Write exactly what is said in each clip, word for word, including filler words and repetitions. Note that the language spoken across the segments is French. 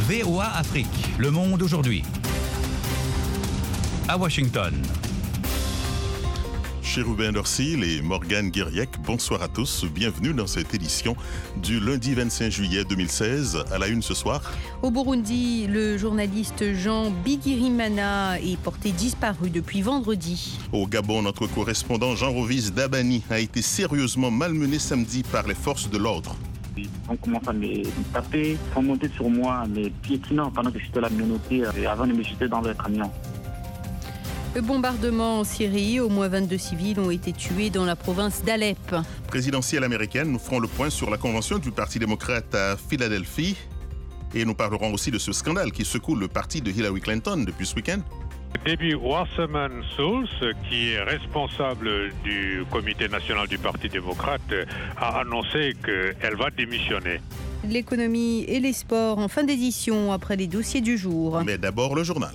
V O A Afrique, le monde aujourd'hui. À Washington. Chérubin Dorsil et Morgane Guiriec, bonsoir à tous. Bienvenue dans cette édition du lundi vingt-cinq juillet deux mille seize. À la une ce soir. Au Burundi, le journaliste Jean Bigirimana est porté disparu depuis vendredi. Au Gabon, notre correspondant Jean Rovis Dabani a été sérieusement malmené samedi par les forces de l'ordre. On commence à me taper, à monter sur moi, mais piétinant pendant que j'étais là, me noter avant de me jeter dans le camion. Le bombardement en Syrie, au moins vingt-deux civils ont été tués dans la province d'Alep. Présidentielle américaine, nous ferons le point sur la convention du Parti démocrate à Philadelphie. Et nous parlerons aussi de ce scandale qui secoue le parti de Hillary Clinton depuis ce week-end. Debbie Wasserman Schultz, qui est responsable du comité national du Parti démocrate, a annoncé qu'elle va démissionner. L'économie et les sports en fin d'édition après les dossiers du jour. Mais d'abord le journal.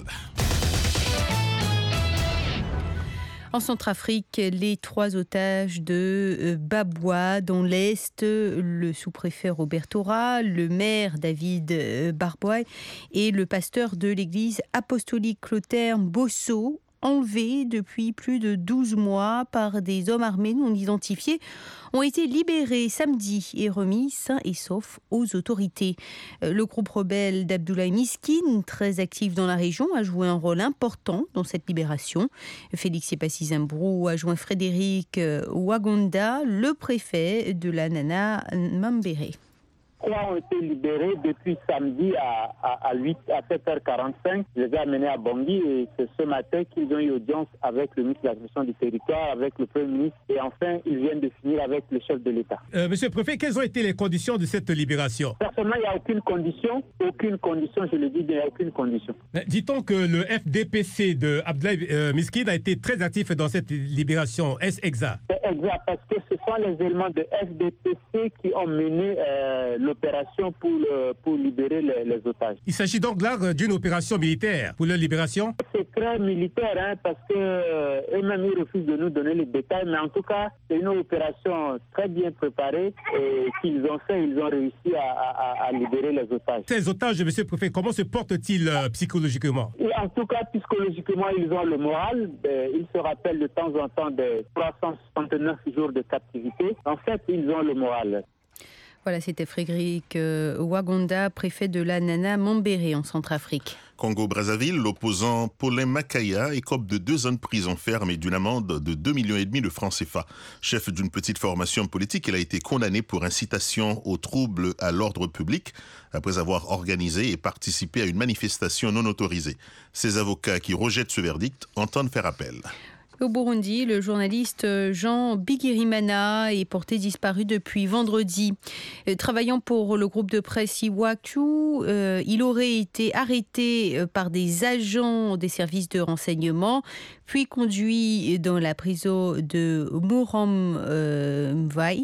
En Centrafrique, les trois otages de Babwa, dans l'Est, le sous-préfet Robert Tora, le maire David Barboy et le pasteur de l'église apostolique Clotaire Bosso, enlevés depuis plus de douze mois par des hommes armés non identifiés, ont été libérés samedi et remis sains et saufs aux autorités. Le groupe rebelle d'Abdoulaye Miskine, très actif dans la région, a joué un rôle important dans cette libération. Félix Yepassi Zimbrou a joint Frédéric Wagonda, le préfet de la Nana Mambéré. Trois ont été libérés depuis samedi à, à, à, huit, à sept heures quarante-cinq. Je les ai amenés à Bangui et c'est ce matin qu'ils ont eu audience avec le ministre de l'administration du territoire, avec le Premier ministre et enfin ils viennent de finir avec le chef de l'État. Euh, Monsieur le Préfet, quelles ont été les conditions de cette libération? Personnellement, il n'y a aucune condition, aucune condition, je le dis, il n'y a aucune condition. Dit-on que le F D P C de Abdoulaye euh, Miskine a été très actif dans cette libération? Est-ce exact? C'est exact, parce que ce sont les éléments de F D P C qui ont mené euh, le opération pour, le, pour libérer les, les otages. Il s'agit donc là d'une opération militaire pour leur libération? C'est très militaire, hein, parce que euh, eux-mêmes ils refusent de nous donner les détails, mais en tout cas, c'est une opération très bien préparée et qu'ils ont fait, ils ont réussi à, à, à libérer les otages. Ces otages, monsieur le préfet, comment se portent-ils euh, psychologiquement? Et en tout cas, psychologiquement, ils ont le moral. Euh, ils se rappellent de temps en temps des trois cent soixante-neuf jours de captivité. En fait, ils ont le moral. Voilà, c'était Frédéric euh, Wagonda, préfet de la Nana Mambéré en Centrafrique. Congo-Brazzaville, l'opposant Paulin Makaya écope de deux ans de prison ferme et d'une amende de deux millions et demi de francs C F A. Chef d'une petite formation politique, il a été condamné pour incitation aux troubles à l'ordre public après avoir organisé et participé à une manifestation non autorisée. Ses avocats qui rejettent ce verdict entendent faire appel. Au Burundi, le journaliste Jean Bigirimana est porté disparu depuis vendredi. Travaillant pour le groupe de presse Iwachu, euh, il aurait été arrêté par des agents des services de renseignement, puis conduit dans la prison de Muram euh,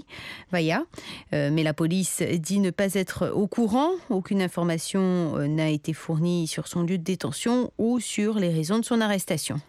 Vaya. Euh, mais la police dit ne pas être au courant. Aucune information n'a été fournie sur son lieu de détention ou sur les raisons de son arrestation.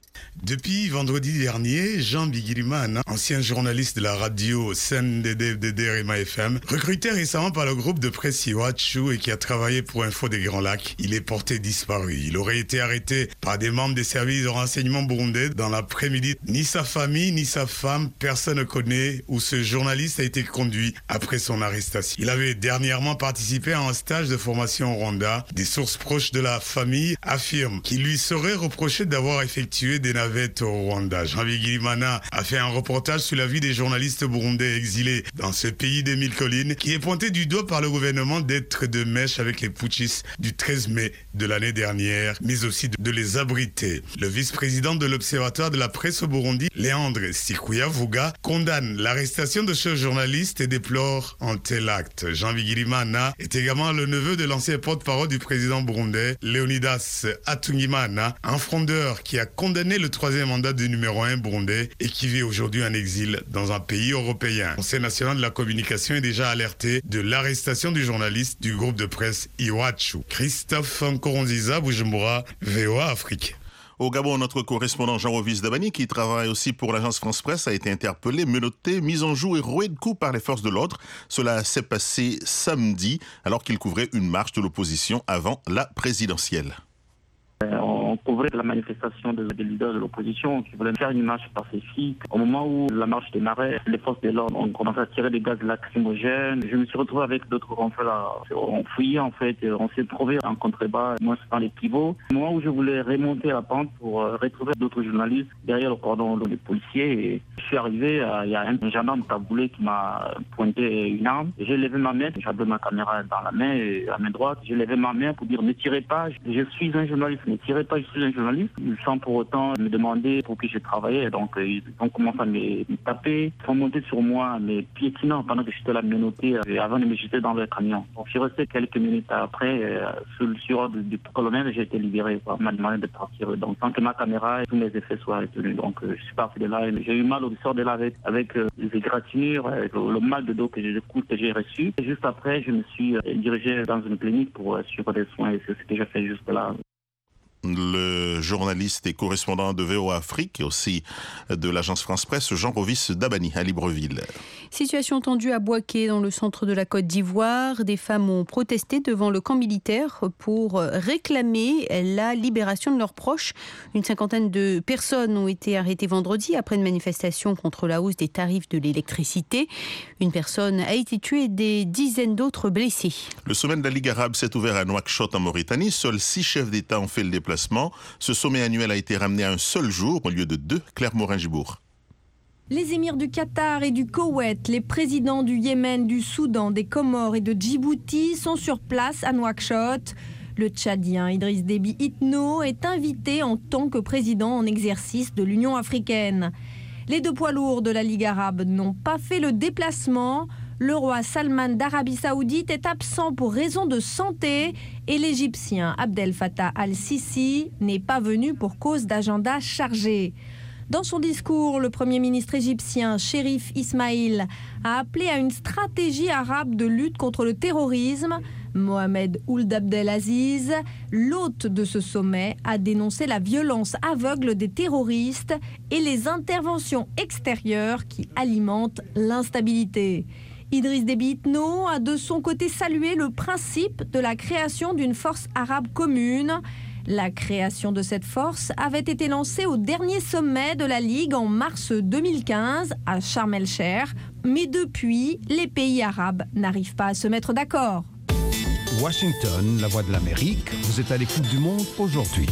Depuis vendredi dernier, Jean Bigirimana, ancien journaliste de la radio C N D D D D Rema F M, recruté récemment par le groupe de presse Iwachu et qui a travaillé pour Info des Grands Lacs, il est porté disparu. Il aurait été arrêté par des membres des services de renseignement burundais dans l'après-midi. Ni sa famille, ni sa femme, personne ne connaît où ce journaliste a été conduit après son arrestation. Il avait dernièrement participé à un stage de formation au Rwanda. Des sources proches de la famille affirment qu'il lui serait reproché d'avoir effectué des navettes au Rwanda. Jean Bigirimana a fait un reportage sur la vie des journalistes burundais exilés dans ce pays des mille collines qui est pointé du doigt par le gouvernement d'être de mèche avec les putschistes du treize mai de l'année dernière, mais aussi de les abriter. Le vice-président de l'Observatoire de la presse au Burundi, Léandre Sikuyavuga, condamne l'arrestation de ce journaliste et déplore un tel acte. Jean Bigirimana est également le neveu de l'ancien porte-parole du président burundais, Leonidas Atungimana, un frondeur qui a condamné le troisième mandat du numéro un burundais et qui vit aujourd'hui en exil dans un pays européen. Le Conseil national de la communication est déjà alerté de l'arrestation du journaliste du groupe de presse Iwachu. Christophe Nkoronziza, Bujumbura, V O A Afrique. Au Gabon, notre correspondant Jean-Rovis Dabani, qui travaille aussi pour l'agence France-Presse, a été interpellé, menotté, mis en joue et roué de coups par les forces de l'ordre. Cela s'est passé samedi, alors qu'il couvrait une marche de l'opposition avant la présidentielle. On couvrait la manifestation des leaders de l'opposition qui voulaient faire une marche pacifique. Au moment où la marche démarrait, les forces de l'ordre ont commencé à tirer des gaz lacrymogènes. Je me suis retrouvé avec d'autres renforts. On fouillait en fait, on s'est trouvé en contrebas, moi c'est dans les pivots. Au moment où je voulais remonter la pente pour retrouver d'autres journalistes derrière le cordon des policiers, et je suis arrivé, il y a un gendarme taboulé qui m'a pointé une arme. J'ai levé ma main, j'avais ma caméra dans la main, et à main droite, j'ai levé ma main pour dire ne tirez pas, je suis un journaliste. Ne tirez pas, je suis un journaliste, sans pour autant me demander pour qui je travaillais. Donc ils ont commencé à me, me taper, ils sont montés sur moi, mais piétinant pendant que j'étais là menotté, avant de me jeter dans le camion. Donc je suis resté quelques minutes après, euh, sur le sur du, du colonel, j'ai été libéré. On m'a demandé de partir. Donc tant que ma caméra et tous mes effets soient retenus. Donc euh, je suis parti de là. J'ai eu mal au sort de là avec, avec euh, les égratignures, euh, le, le mal de dos que j'ai, le coup que j'ai reçu. Et juste après, je me suis euh, dirigé dans une clinique pour euh, suivre des soins, et c'est ce que j'ai fait juste là. Le journaliste et correspondant de V O A Afrique et aussi de l'agence France-Presse, Jean-Rovis Dabani à Libreville. Situation tendue à Bouaké, dans le centre de la Côte d'Ivoire. Des femmes ont protesté devant le camp militaire pour réclamer la libération de leurs proches. Une cinquantaine de personnes ont été arrêtées vendredi après une manifestation contre la hausse des tarifs de l'électricité. Une personne a été tuée et des dizaines d'autres blessées. Le sommet de la Ligue arabe s'est ouvert à Nouakchott en Mauritanie. Seuls six chefs d'État ont fait le déplacement. Ce sommet annuel a été ramené à un seul jour au lieu de deux. Claire Morin-Gibourg. Les émirs du Qatar et du Koweït, les présidents du Yémen, du Soudan, des Comores et de Djibouti sont sur place à Nouakchott. Le Tchadien Idriss Déby Itno est invité en tant que président en exercice de l'Union africaine. Les deux poids lourds de la Ligue arabe n'ont pas fait le déplacement. Le roi Salman d'Arabie Saoudite est absent pour raison de santé et l'Égyptien Abdel Fattah al-Sisi n'est pas venu pour cause d'agenda chargé. Dans son discours, le Premier ministre égyptien Chérif Ismaïl a appelé à une stratégie arabe de lutte contre le terrorisme. Mohamed Ould Abdelaziz, l'hôte de ce sommet, a dénoncé la violence aveugle des terroristes et les interventions extérieures qui alimentent l'instabilité. Idriss Déby Itno a de son côté salué le principe de la création d'une force arabe commune. La création de cette force avait été lancée au dernier sommet de la Ligue en mars deux mille quinze à Sharm el-Cheikh. Mais depuis, les pays arabes n'arrivent pas à se mettre d'accord. Washington, la voix de l'Amérique, vous êtes à l'écoute du monde aujourd'hui.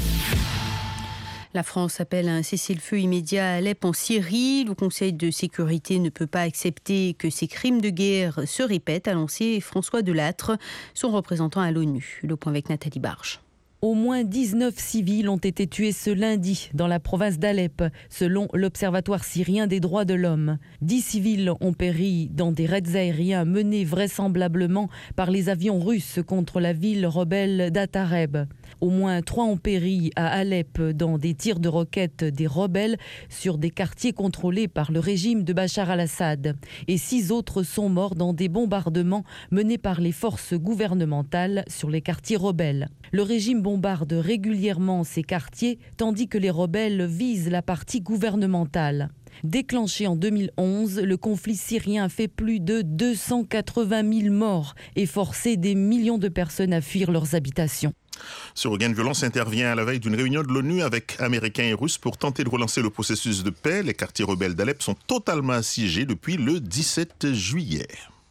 La France appelle à un cessez-le-feu immédiat à Alep en Syrie. Le Conseil de sécurité ne peut pas accepter que ces crimes de guerre se répètent, a lancé François Delattre, son représentant à l'ONU. Le point avec Nathalie Barge. Au moins dix-neuf civils ont été tués ce lundi dans la province d'Alep, selon l'Observatoire syrien des droits de l'homme. Dix civils ont péri dans des raids aériens menés vraisemblablement par les avions russes contre la ville rebelle d'Atareb. Au moins trois ont péri à Alep dans des tirs de roquettes des rebelles sur des quartiers contrôlés par le régime de Bachar al-Assad. Et six autres sont morts dans des bombardements menés par les forces gouvernementales sur les quartiers rebelles. Le régime bombarde régulièrement ces quartiers, tandis que les rebelles visent la partie gouvernementale. Déclenché en deux mille onze, le conflit syrien a fait plus de deux cent quatre-vingt mille morts et forcé des millions de personnes à fuir leurs habitations. Ce regain de violence intervient à la veille d'une réunion de l'ONU avec Américains et Russes pour tenter de relancer le processus de paix. Les quartiers rebelles d'Alep sont totalement assiégés depuis le dix-sept juillet.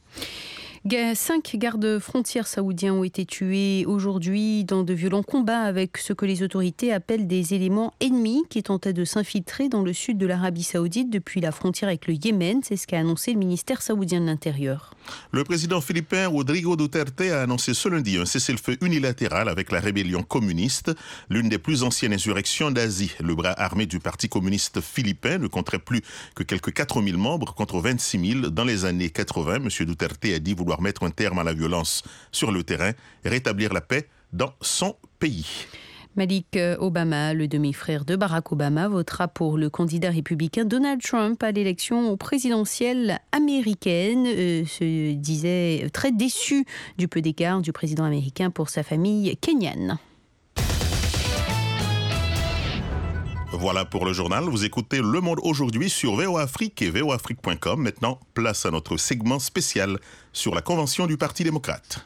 Cinq gardes-frontières saoudiens ont été tués aujourd'hui dans de violents combats avec ce que les autorités appellent des éléments ennemis qui tentaient de s'infiltrer dans le sud de l'Arabie Saoudite depuis la frontière avec le Yémen. C'est ce qu'a annoncé le ministère saoudien de l'Intérieur. Le président philippin Rodrigo Duterte a annoncé ce lundi un cessez-le-feu unilatéral avec la rébellion communiste, l'une des plus anciennes insurrections d'Asie. Le bras armé du Parti communiste philippin ne compterait plus que quelques quatre mille membres contre vingt-six mille dans les années quatre-vingt. M. Duterte a dit vouloir mettre un terme à la violence sur le terrain et rétablir la paix dans son pays. Malik Obama, le demi-frère de Barack Obama, votera pour le candidat républicain Donald Trump à l'élection présidentielle américaine. Euh, se disait très déçu du peu d'écart du président américain pour sa famille kenyane. Voilà pour le journal. Vous écoutez Le Monde aujourd'hui sur V O A Afrique et V O A Afrique point com. Maintenant, place à notre segment spécial sur la convention du Parti démocrate.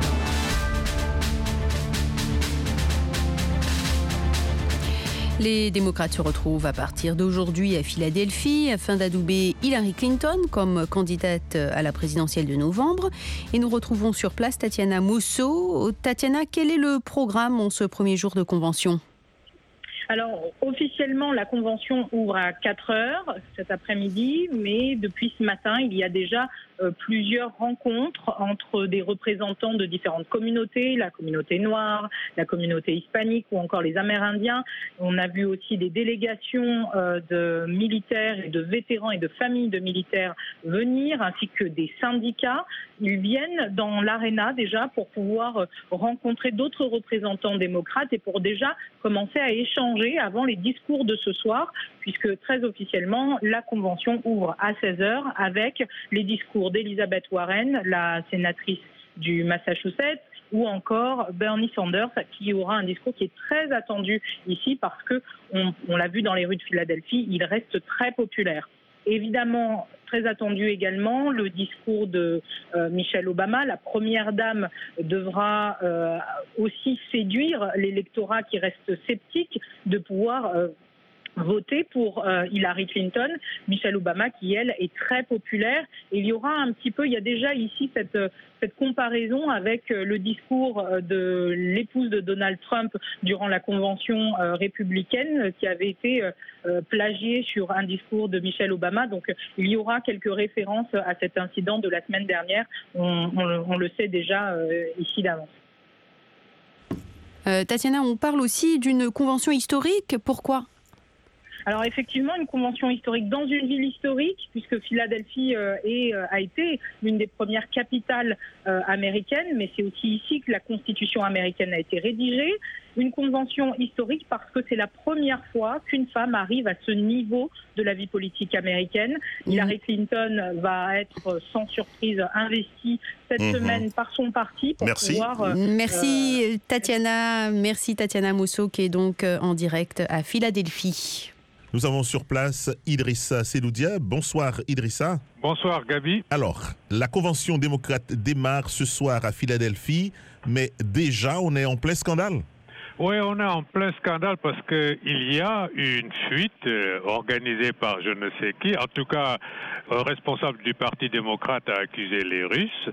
Les démocrates se retrouvent à partir d'aujourd'hui à Philadelphie afin d'adouber Hillary Clinton comme candidate à la présidentielle de novembre. Et nous retrouvons sur place Tatiana Mosso. Tatiana, quel est le programme en ce premier jour de convention ? Alors, officiellement, la convention ouvre à quatre heures cet après-midi, mais depuis ce matin, il y a déjà euh, plusieurs rencontres entre des représentants de différentes communautés, la communauté noire, la communauté hispanique ou encore les Amérindiens. On a vu aussi des délégations euh, de militaires et de vétérans et de familles de militaires venir, ainsi que des syndicats. Ils viennent dans l'aréna déjà pour pouvoir euh, rencontrer d'autres représentants démocrates et pour déjà commencer à échanger avant les discours de ce soir, puisque très officiellement, la convention ouvre à seize heures avec les discours d'Elizabeth Warren, la sénatrice du Massachusetts, ou encore Bernie Sanders, qui aura un discours qui est très attendu ici parce que on, on l'a vu dans les rues de Philadelphie, il reste très populaire. Évidemment, très attendu également, le discours de euh, Michelle Obama. La première dame devra euh, aussi séduire l'électorat qui reste sceptique de pouvoir euh, voter pour euh, Hillary Clinton. Michelle Obama qui, elle, est très populaire. Et il y aura un petit peu, il y a déjà ici cette, cette comparaison avec le discours de l'épouse de Donald Trump durant la convention euh, républicaine qui avait été euh, plagié sur un discours de Michelle Obama. Donc il y aura quelques références à cet incident de la semaine dernière. On, on, on le sait déjà euh, ici d'avance. Euh, Tatiana, on parle aussi d'une convention historique. Pourquoi ? Alors effectivement, une convention historique dans une ville historique, puisque Philadelphie euh, est, euh, a été l'une des premières capitales euh, américaines, mais c'est aussi ici que la Constitution américaine a été rédigée. Une convention historique parce que c'est la première fois qu'une femme arrive à ce niveau de la vie politique américaine. Mmh. Hillary Clinton va être sans surprise investie cette mmh. semaine par son parti pour merci. pouvoir... Euh, merci euh, Tatiana, merci Tatiana Mosso qui est donc en direct à Philadelphie. Nous avons sur place Idrissa Seloudia. Bonsoir Idrissa. Bonsoir Gabi. Alors, la convention démocrate démarre ce soir à Philadelphie, mais déjà on est en plein scandale. Oui, on est en plein scandale parce qu'il y a une fuite euh, organisée par je ne sais qui. En tout cas, un responsable du Parti démocrate a accusé les Russes.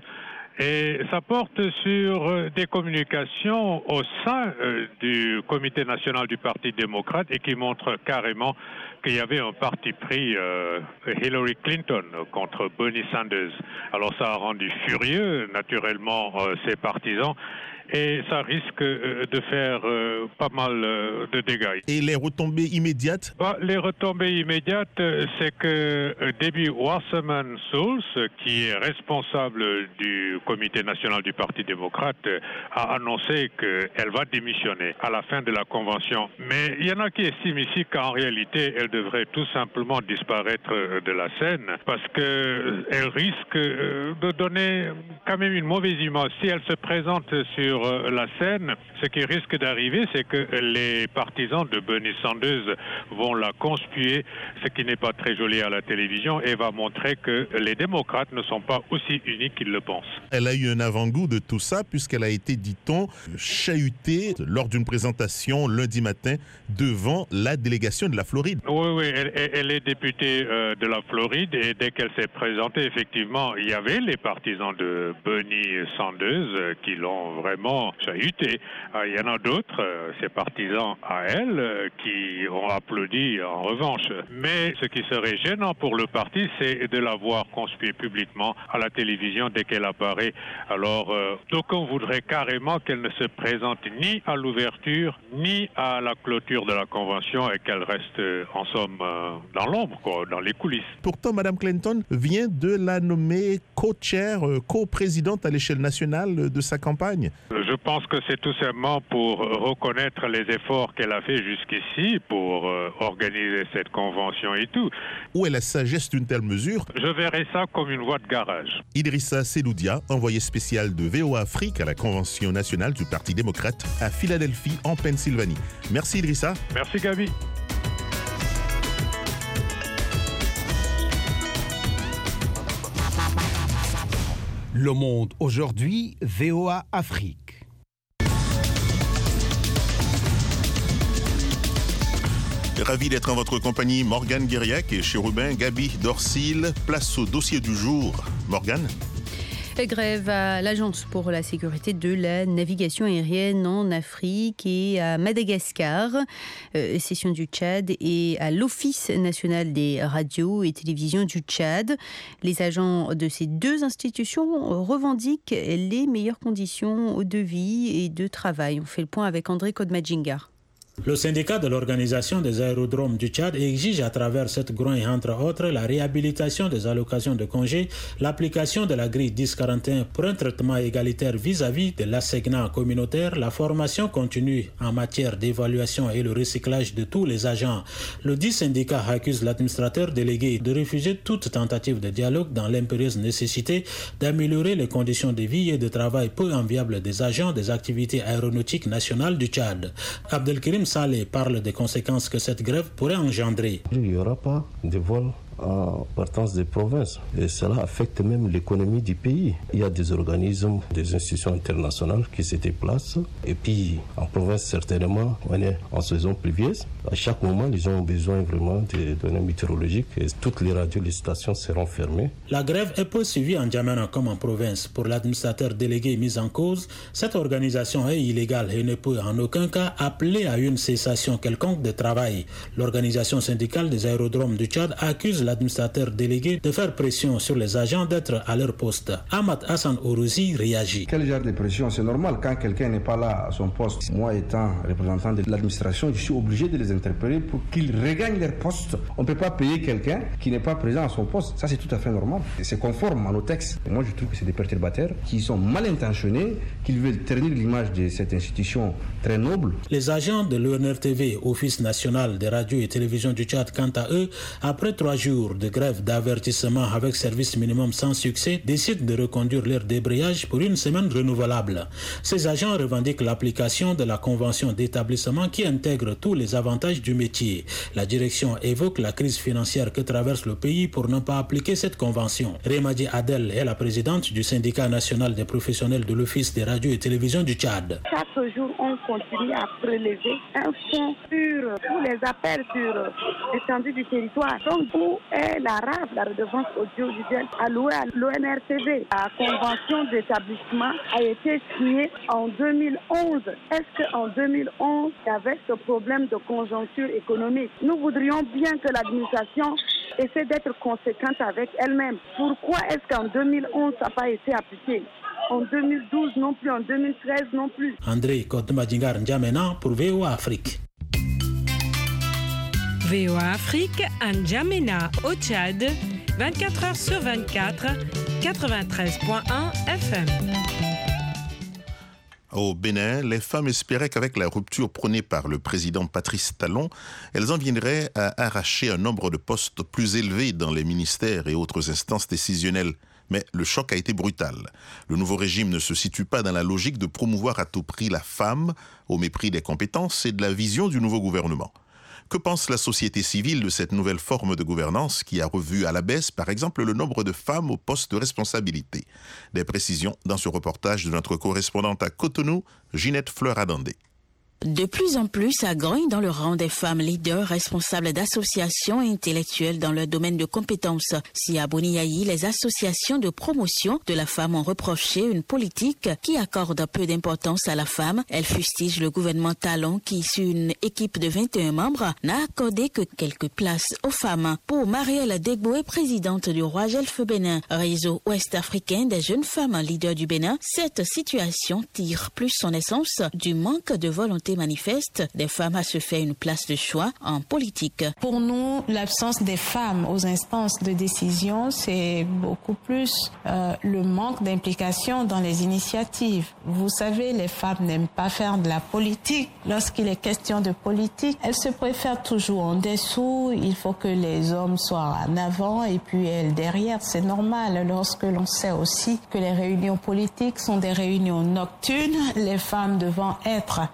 Et ça porte sur des communications au sein euh, du comité national du Parti démocrate et qui montrent carrément qu'il y avait un parti pris euh, Hillary Clinton contre Bernie Sanders. Alors ça a rendu furieux naturellement euh, ses partisans et ça risque euh, de faire euh, pas mal euh, de dégâts. Et les retombées immédiates? bah, Les retombées immédiates, euh, c'est que euh, Debbie Wasserman Schultz, qui est responsable du comité national du Parti démocrate, euh, a annoncé qu'elle va démissionner à la fin de la convention. Mais il y en a qui estiment ici qu'en réalité, elle devrait tout simplement disparaître de la scène parce qu'elle risque de donner quand même une mauvaise image. Si elle se présente sur la scène, ce qui risque d'arriver, c'est que les partisans de Bernie Sanders vont la conspuer, ce qui n'est pas très joli à la télévision et va montrer que les démocrates ne sont pas aussi unis qu'ils le pensent. Elle a eu un avant-goût de tout ça puisqu'elle a été, dit-on, chahutée lors d'une présentation lundi matin devant la délégation de la Floride. Oui, oui, elle, elle est députée euh, de la Floride et dès qu'elle s'est présentée, effectivement, il y avait les partisans de Bernie Sanders euh, qui l'ont vraiment chahutée. Euh, il y en a d'autres, euh, ses partisans à elle, euh, qui ont applaudi en revanche. Mais ce qui serait gênant pour le parti, c'est de la voir conspuer publiquement à la télévision dès qu'elle apparaît. Alors, euh, d'aucuns voudraient carrément qu'elle ne se présente ni à l'ouverture, ni à la clôture de la convention et qu'elle reste, euh, en somme, euh, dans l'ombre, quoi, dans les coulisses. Pourtant, Mme Clinton vient de la nommer co-chair, euh, co-présidente à l'échelle nationale de sa campagne. Je pense que c'est tout simplement pour reconnaître les efforts qu'elle a fait jusqu'ici pour euh, organiser cette convention et tout. Où est la sagesse d'une telle mesure? Je verrais ça comme une voie de garage. Idrissa Seloudia, envoyé spécial de V O A Afrique à la Convention nationale du Parti démocrate à Philadelphie, en Pennsylvanie. Merci Idrissa. Merci Gabi. Le Monde aujourd'hui, V O A Afrique. Ravi d'être en votre compagnie, Morgane Guériac et Chérubin Gabi Dorsil. Place au dossier du jour. Morgane. Grève à l'Agence pour la sécurité de la navigation aérienne en Afrique et à Madagascar, euh, session du Tchad et à l'Office national des radios et télévisions du Tchad. Les agents de ces deux institutions revendiquent les meilleures conditions de vie et de travail. On fait le point avec André Kodmadjingar. Le syndicat de l'organisation des aérodromes du Tchad exige à travers cette grogne, entre autres, la réhabilitation des allocations de congés, l'application de la grille dix quarante et un pour un traitement égalitaire vis-à-vis de l'assignat communautaire, la formation continue en matière d'évaluation et le recyclage de tous les agents. Le dit syndicat accuse l'administrateur délégué de refuser toute tentative de dialogue dans l'impérieuse nécessité d'améliorer les conditions de vie et de travail peu enviables des agents des activités aéronautiques nationales du Tchad. Abdelkrim Saleh parle des conséquences que cette grève pourrait engendrer. Il n'y aura pas de vol en partance des provinces et cela affecte même l'économie du pays. Il y a des organismes, des institutions internationales qui se déplacent et puis en province certainement on est en saison pluvieuse. À chaque moment ils ont besoin vraiment de données météorologiques et toutes les radios, les stations seront fermées. La grève est poursuivie en Djamena comme en province. Pour l'administrateur délégué mis en cause, cette organisation est illégale et ne peut en aucun cas appeler à une cessation quelconque de travail. L'organisation syndicale des aérodromes du Tchad accuse l'administrateur délégué de faire pression sur les agents d'être à leur poste. Ahmad Hassan Ourouzi réagit. Quel genre de pression? C'est normal quand quelqu'un n'est pas là à son poste. Moi étant représentant de l'administration, je suis obligé de les interpeller pour qu'ils regagnent leur poste. On ne peut pas payer quelqu'un qui n'est pas présent à son poste. Ça c'est tout à fait normal. Et c'est conforme à nos textes. Et moi je trouve que c'est des perturbateurs qui sont mal intentionnés, qui veulent ternir l'image de cette institution très noble. Les agents de l'O N R T V, Office national des radios et télévisions du Tchad, quant à eux, après trois jours de grève d'avertissement avec service minimum sans succès, décident de reconduire leur débrayage pour une semaine renouvelable. Ces agents revendiquent l'application de la convention d'établissement qui intègre tous les avantages du métier. La direction évoque la crise financière que traverse le pays pour ne pas appliquer cette convention. Remadi Adel est la présidente du syndicat national des professionnels de l'Office des radios et télévisions du Tchad. Chaque jour, on continue à prélever un fonds sur tous les appels sur l'étendue du territoire. Donc, où est la R A V, la redevance audiovisuelle allouée à l'O N R T V? La convention d'établissement a été signée en deux mille onze. Est-ce qu'en deux mille onze, il y avait ce problème de conjoncture économique? Nous voudrions bien que l'administration essaie d'être conséquente avec elle-même. Pourquoi est-ce qu'en deux mille onze, ça n'a pas été appliqué? En deux mille douze non plus, en deux mille treize non plus. André Kodmadjingar N'Djamena pour V O A Afrique. V O A Afrique à N'Djamena au Tchad, vingt-quatre heures sur vingt-quatre, quatre-vingt-treize virgule un F M. Au Bénin, les femmes espéraient qu'avec la rupture prônée par le président Patrice Talon, elles en viendraient à arracher un nombre de postes plus élevé dans les ministères et autres instances décisionnelles. Mais le choc a été brutal. Le nouveau régime ne se situe pas dans la logique de promouvoir à tout prix la femme, au mépris des compétences et de la vision du nouveau gouvernement. Que pense la société civile de cette nouvelle forme de gouvernance qui a revu à la baisse, par exemple, le nombre de femmes aux postes de responsabilité? Des précisions dans ce reportage de notre correspondante à Cotonou, Ginette Fleur-Adandé. De plus en plus, ça grogne dans le rang des femmes leaders responsables d'associations intellectuelles dans leur domaine de compétences. Si à Boniaï, les associations de promotion de la femme ont reproché une politique qui accorde peu d'importance à la femme, elles fustigent le gouvernement Talon qui, sur une équipe de vingt et un membres, n'a accordé que quelques places aux femmes. Pour Marielle Degboé, présidente du Roi Gelf Bénin, réseau ouest-africain des jeunes femmes leaders du Bénin, cette situation tire plus son essence du manque de volonté manifeste des femmes à se faire une place de choix en politique. Pour nous, l'absence des femmes aux instances de décision, c'est beaucoup plus euh, le manque d'implication dans les initiatives. Vous savez, les femmes n'aiment pas faire de la politique. Lorsqu'il est question de politique, elles se préfèrent toujours en dessous. Il faut que les hommes soient en avant et puis elles derrière. C'est normal lorsque l'on sait aussi que les réunions politiques sont des réunions nocturnes, les femmes devant être à la maison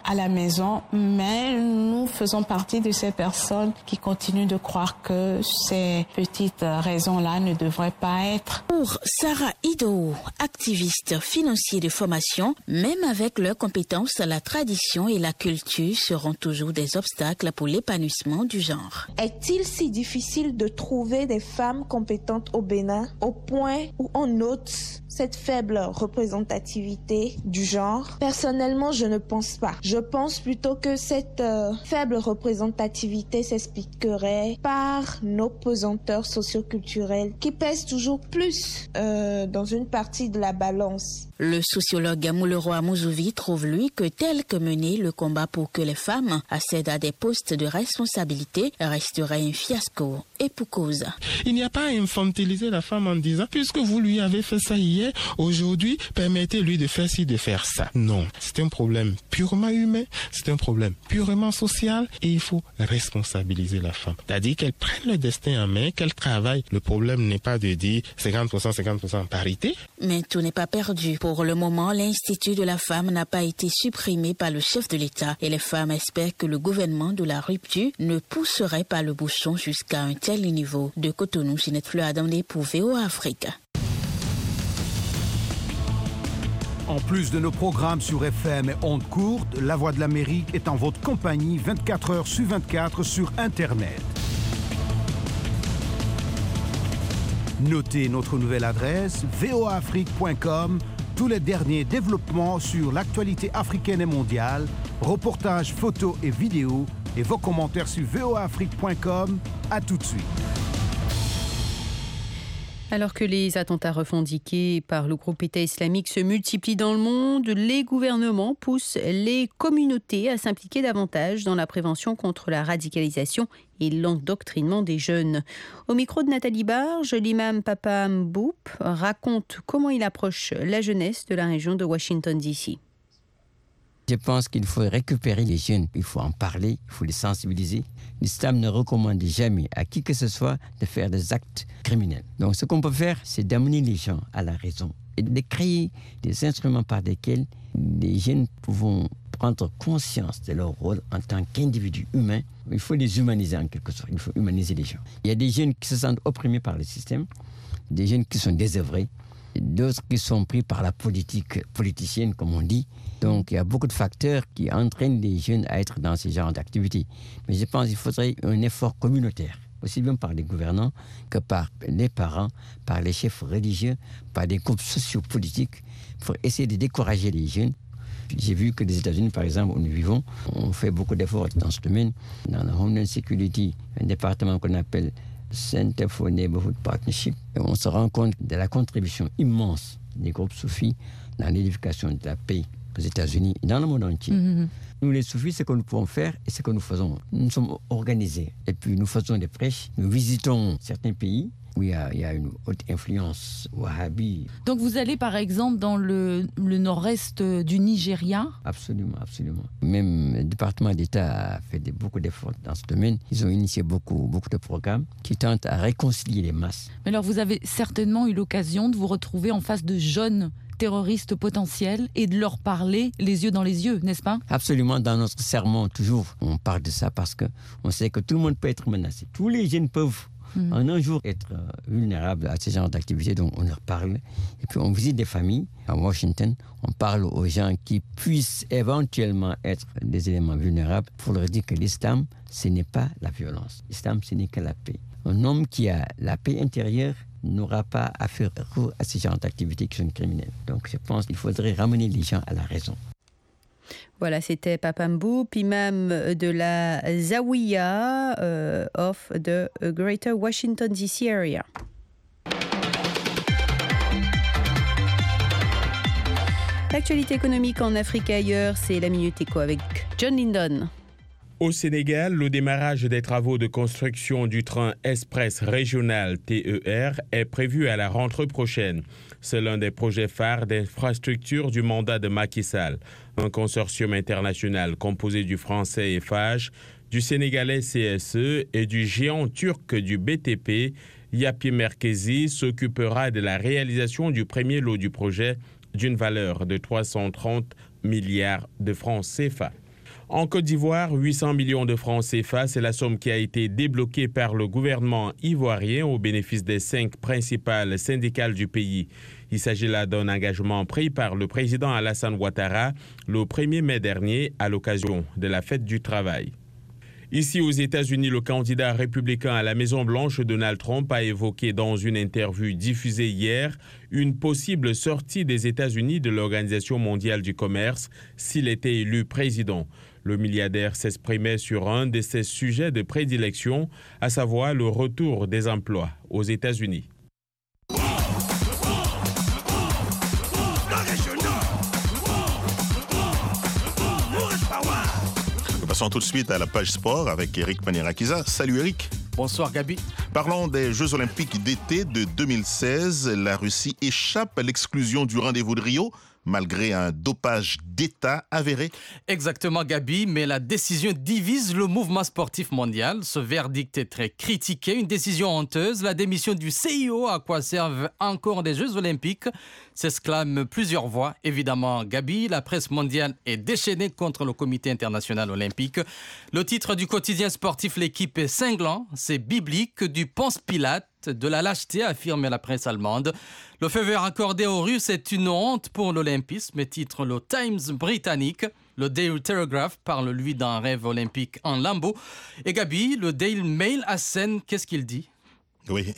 raison, mais nous faisons partie de ces personnes qui continuent de croire que ces petites raisons-là ne devraient pas être. Pour Sarah Ido, activiste financier de formation, même avec leurs compétences, la tradition et la culture seront toujours des obstacles pour l'épanouissement du genre. Est-il si difficile de trouver des femmes compétentes au Bénin au point où on note cette faible représentativité du genre? Personnellement, je ne pense pas. Je pense plutôt que cette euh, faible représentativité s'expliquerait par nos pesanteurs socioculturelles qui pèsent toujours plus euh, dans une partie de la balance. Le sociologue Mouleroy Mouzouvi trouve, lui, que tel que mené le combat pour que les femmes accèdent à des postes de responsabilité resterait un fiasco, et pour cause. Il n'y a pas à infantiliser la femme en disant « puisque vous lui avez fait ça hier, aujourd'hui, permettez-lui de faire ci, de faire ça ». Non, c'est un problème purement humain, c'est un problème purement social, et il faut responsabiliser la femme. C'est-à-dire qu'elle prenne le destin en main, qu'elle travaille. Le problème n'est pas de dire cinquante pour cent, cinquante pour cent parité. Mais tout n'est pas perdu. Pour le moment, l'Institut de la femme n'a pas été supprimé par le chef de l'État et les femmes espèrent que le gouvernement de la rupture ne pousserait pas le bouchon jusqu'à un tel niveau. De Cotonou, Ginette Fleur-Adamdé pour V O A Afrique. En plus de nos programmes sur F M et ondes courtes, La Voix de l'Amérique est en votre compagnie vingt-quatre heures sur vingt-quatre sur Internet. Notez notre nouvelle adresse v o a afrique point com. Tous les derniers développements sur l'actualité africaine et mondiale, reportages, photos et vidéos, et vos commentaires sur v o a afrique point com. À tout de suite. Alors que les attentats revendiqués par le groupe État islamique se multiplient dans le monde, les gouvernements poussent les communautés à s'impliquer davantage dans la prévention contre la radicalisation et l'endoctrinement des jeunes. Au micro de Nathalie Barge, l'imam Papa Mboup raconte comment il approche la jeunesse de la région de Washington D C. Je pense qu'il faut récupérer les jeunes, il faut en parler, il faut les sensibiliser. L'islam ne recommande jamais à qui que ce soit de faire des actes criminels. Donc ce qu'on peut faire, c'est d'amener les gens à la raison et de créer des instruments par lesquels les jeunes pourront prendre conscience de leur rôle en tant qu'individus humains. Il faut les humaniser en quelque sorte, il faut humaniser les gens. Il y a des jeunes qui se sentent opprimés par le système, des jeunes qui sont désœuvrés, d'autres qui sont pris par la politique politicienne, comme on dit. Donc, il y a beaucoup de facteurs qui entraînent les jeunes à être dans ce genre d'activité. Mais je pense qu'il faudrait un effort communautaire, aussi bien par les gouvernants que par les parents, par les chefs religieux, par des groupes sociopolitiques, pour essayer de décourager les jeunes. J'ai vu que les États-Unis, par exemple, où nous vivons, on fait beaucoup d'efforts dans ce domaine. Dans la Homeland Security, un département qu'on appelle Center for Neighborhood Partnership, et on se rend compte de la contribution immense des groupes soufis dans l'édification de la paix aux États-Unis et dans le monde entier. Mm-hmm. Nous, les soufis, ce que nous pouvons faire et ce que nous faisons, nous sommes organisés. Et puis, nous faisons des prêches, nous visitons certains pays où il y a, il y a une haute influence wahhabi. Donc, vous allez, par exemple, dans le, le nord-est du Nigeria ? Absolument, absolument. Même le département d'État a fait de, beaucoup d'efforts dans ce domaine. Ils ont initié beaucoup, beaucoup de programmes qui tentent à réconcilier les masses. Mais alors, vous avez certainement eu l'occasion de vous retrouver en face de jeunes terroristes potentiels et de leur parler les yeux dans les yeux, n'est-ce pas ? Absolument, dans notre sermon, toujours, on parle de ça parce qu'on sait que tout le monde peut être menacé. Tous les jeunes peuvent mmh. en un jour être euh, vulnérables à ce genre d'activité, donc on leur parle. Et puis on visite des familles à Washington, on parle aux gens qui puissent éventuellement être des éléments vulnérables pour leur dire que l'islam, ce n'est pas la violence. L'islam, ce n'est que la paix. Un homme qui a la paix intérieure n'aura pas à faire recours à ce genre d'activités qui sont criminelles. Donc je pense qu'il faudrait ramener les gens à la raison. Voilà, c'était Papa Mboup, imam de la Zawiya euh, of the Greater Washington D C area. L'actualité économique en Afrique et ailleurs, c'est la Minute Éco avec John Lindon. Au Sénégal, le démarrage des travaux de construction du train express régional T E R est prévu à la rentrée prochaine. C'est l'un des projets phares d'infrastructure du mandat de Macky Sall. Un consortium international composé du français Eiffage, du sénégalais C S E et du géant turc du B T P, Yapı Merkezi, s'occupera de la réalisation du premier lot du projet d'une valeur de trois cent trente milliards de francs C F A. En Côte d'Ivoire, huit cents millions de francs C F A, c'est la somme qui a été débloquée par le gouvernement ivoirien au bénéfice des cinq principales syndicales du pays. Il s'agit là d'un engagement pris par le président Alassane Ouattara le premier mai dernier à l'occasion de la fête du travail. Ici aux États-Unis, le candidat républicain à la Maison-Blanche, Donald Trump, a évoqué dans une interview diffusée hier une possible sortie des États-Unis de l'Organisation mondiale du commerce s'il était élu président. Le milliardaire s'exprimait sur un de ses sujets de prédilection, à savoir le retour des emplois aux États-Unis. Passons tout de suite à la page sport avec Eric Manierakiza. Salut Eric. Bonsoir Gabi. Parlons des Jeux Olympiques d'été de deux mille seize. La Russie échappe à l'exclusion du rendez-vous de Rio, malgré un dopage d'État avéré. Exactement Gabi, mais la décision divise le mouvement sportif mondial. Ce verdict est très critiqué, une décision honteuse. La démission du C I O, à quoi servent encore des Jeux Olympiques, s'exclament plusieurs voix. Évidemment Gabi, la presse mondiale est déchaînée contre le comité international olympique. Le titre du quotidien sportif L'équipe est cinglant, c'est biblique, du Ponce Pilate, de la lâcheté, affirme la presse allemande. Le feu vert accordé aux Russes est une honte pour l'olympisme, titre le Times britannique. Le Daily Telegraph parle, lui, d'un rêve olympique en lambeaux. Et Gabi, le Daily Mail assène, qu'est-ce qu'il dit ? Oui,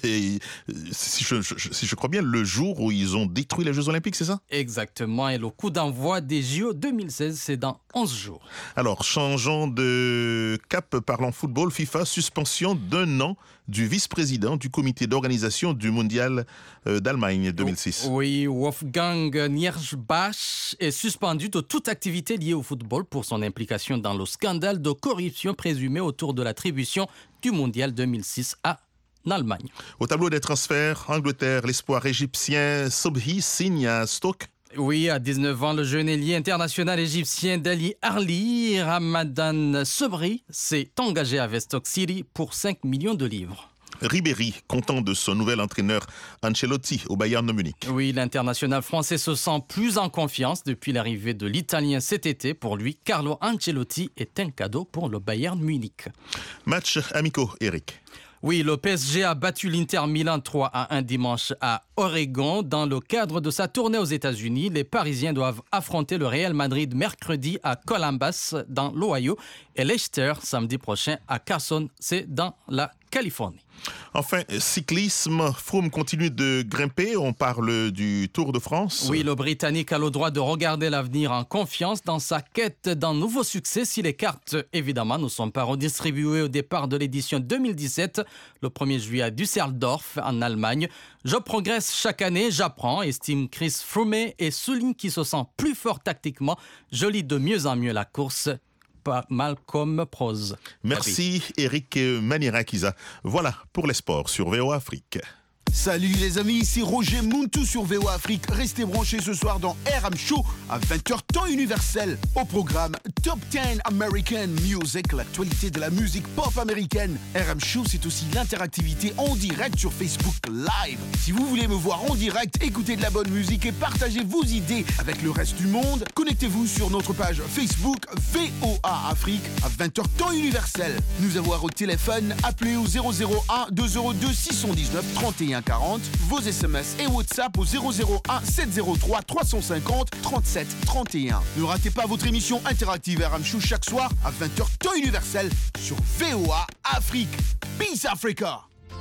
si je, je, si je crois bien, le jour où ils ont détruit les Jeux Olympiques, c'est ça ? Exactement, et le coup d'envoi des J O deux mille seize, c'est dans onze jours. Alors, changeons de cap, parlons football. FIFA, suspension d'un an du vice-président du comité d'organisation du mondial d'Allemagne deux mille six. Oui, Wolfgang Niersbach est suspendu de toute activité liée au football pour son implication dans le scandale de corruption présumé autour de l'attribution du mondial deux mille six à Allemagne. Au tableau des transferts, Angleterre, l'espoir égyptien Sobhi signe à Stoke. Oui, à dix-neuf ans, le jeune ailier international égyptien Dali Harli Ramadan Sobri s'est engagé avec Stoke City pour cinq millions de livres. Ribéry, content de son nouvel entraîneur Ancelotti au Bayern de Munich. Oui, l'international français se sent plus en confiance depuis l'arrivée de l'Italien cet été. Pour lui, Carlo Ancelotti est un cadeau pour le Bayern Munich. Match amicaux, Eric. Oui, le P S G a battu l'Inter Milan trois à un dimanche à Oregon. Dans le cadre de sa tournée aux États-Unis, les Parisiens doivent affronter le Real Madrid mercredi à Columbus, dans l'Ohio, et Leicester samedi prochain à Carson, c'est dans la Californie. Enfin, cyclisme, Froome continue de grimper, on parle du Tour de France. Oui, le Britannique a le droit de regarder l'avenir en confiance dans sa quête d'un nouveau succès si les cartes, évidemment, ne sont pas redistribuées au départ de l'édition deux mille dix-sept, le premier juillet à Düsseldorf, en Allemagne. Je progresse chaque année, j'apprends, estime Chris Froome et souligne qu'il se sent plus fort tactiquement. Je lis de mieux en mieux la course. Pas mal comme prose. Merci Eric Manierakiza. Voilà pour les sports sur V O A Afrique. Salut les amis, ici Roger Muntu sur V O A Afrique. Restez branchés ce soir dans R M Show à vingt heures temps universel. Au programme Top dix American Music, l'actualité de la musique pop américaine. R M Show, c'est aussi l'interactivité en direct sur Facebook Live. Si vous voulez me voir en direct, écouter de la bonne musique et partager vos idées avec le reste du monde, connectez-vous sur notre page Facebook V O A Afrique à vingt heures temps universel. Nous avoir au téléphone, appelez au zéro zéro un deux zéro deux six un neuf trente et un quarante, vos S M S et WhatsApp au zéro zéro un sept zéro trois trois cent cinquante trente-sept trente et un. Ne ratez pas votre émission interactive R M Show chaque soir à vingt heures temps universel sur V O A Afrique. Peace Africa!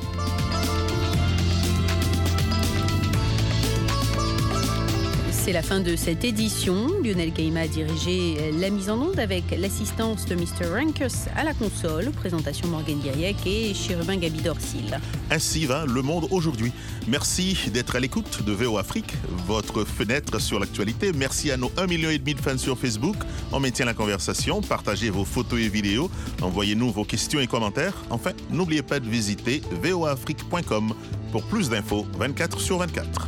C'est la fin de cette édition. Lionel Gaima a dirigé la mise en onde avec l'assistance de mister Rankus à la console. Présentation Morgan Diriec et Chérubin Gabi Dorsil. Ainsi va le monde aujourd'hui. Merci d'être à l'écoute de V O Afrique, votre fenêtre sur l'actualité. Merci à nos un million et demi de fans sur Facebook. On maintient la conversation. Partagez vos photos et vidéos. Envoyez-nous vos questions et commentaires. Enfin, n'oubliez pas de visiter v o a afrique point com pour plus d'infos vingt-quatre sur vingt-quatre.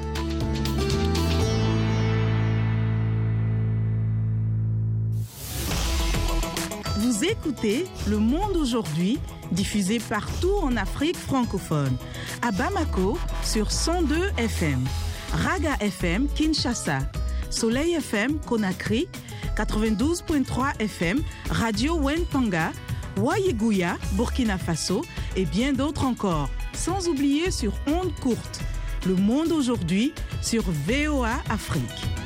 Vous écoutez Le Monde aujourd'hui, diffusé partout en Afrique francophone. À Bamako, sur cent deux F M. Raga F M, Kinshasa. Soleil F M, Conakry. quatre-vingt-douze virgule trois F M, Radio Wentanga, Wayeguya, Burkina Faso et bien d'autres encore. Sans oublier sur ondes courtes. Le monde aujourd'hui sur V O A Afrique.